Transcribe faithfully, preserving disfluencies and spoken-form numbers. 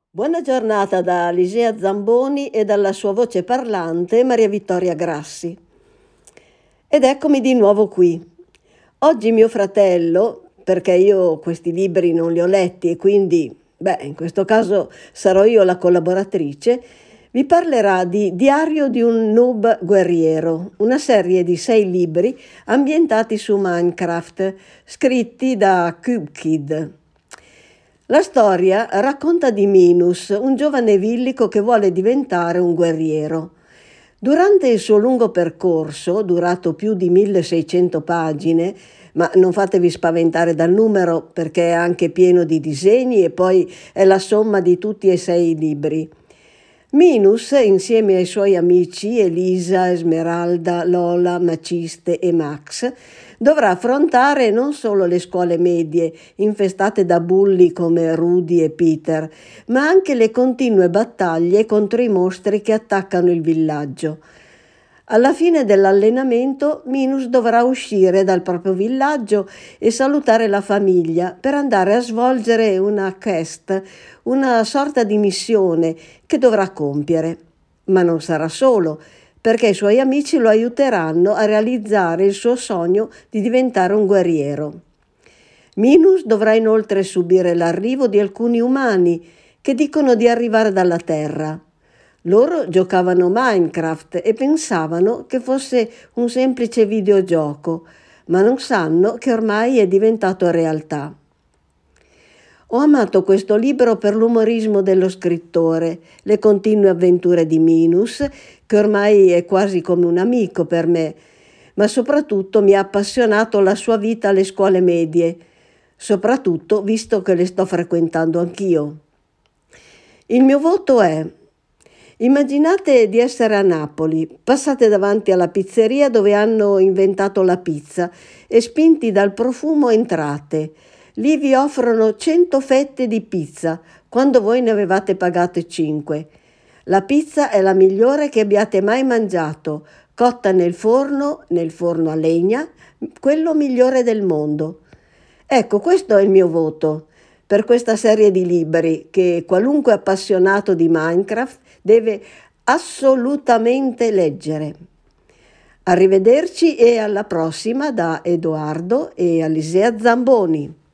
Buona giornata da Alisea Zamboni e dalla sua voce parlante Maria Vittoria Grassi. Ed eccomi di nuovo qui. Oggi mio fratello, perché io questi libri non li ho letti e quindi, beh, in questo caso sarò io la collaboratrice, vi parlerà di Diario di un noob guerriero, una serie di sei libri ambientati su Minecraft, scritti da CubeKid. La storia racconta di Minus, un giovane villico che vuole diventare un guerriero. Durante il suo lungo percorso, durato più di milleseicento pagine, ma non fatevi spaventare dal numero perché è anche pieno di disegni e poi è la somma di tutti e sei i libri. Minus, insieme ai suoi amici Elisa, Esmeralda, Lola, Maciste e Max, dovrà affrontare non solo le scuole medie, infestate da bulli come Rudy e Peter, ma anche le continue battaglie contro i mostri che attaccano il villaggio. Alla fine dell'allenamento, Minus dovrà uscire dal proprio villaggio e salutare la famiglia per andare a svolgere una quest, una sorta di missione che dovrà compiere. Ma non sarà solo, perché i suoi amici lo aiuteranno a realizzare il suo sogno di diventare un guerriero. Minus dovrà inoltre subire l'arrivo di alcuni umani che dicono di arrivare dalla Terra. Loro giocavano Minecraft e pensavano che fosse un semplice videogioco, ma non sanno che ormai è diventato realtà. Ho amato questo libro per l'umorismo dello scrittore, le continue avventure di Minus, che ormai è quasi come un amico per me, ma soprattutto mi ha appassionato la sua vita alle scuole medie, soprattutto visto che le sto frequentando anch'io. Il mio voto è: immaginate di essere a Napoli, passate davanti alla pizzeria dove hanno inventato la pizza e spinti dal profumo entrate. Lì vi offrono cento fette di pizza, quando voi ne avevate pagate cinque. La pizza è la migliore che abbiate mai mangiato, cotta nel forno, nel forno a legna, quello migliore del mondo. Ecco, questo è il mio voto per questa serie di libri che qualunque appassionato di Minecraft deve assolutamente leggere. Arrivederci e alla prossima da Edoardo e Alisea Zamboni.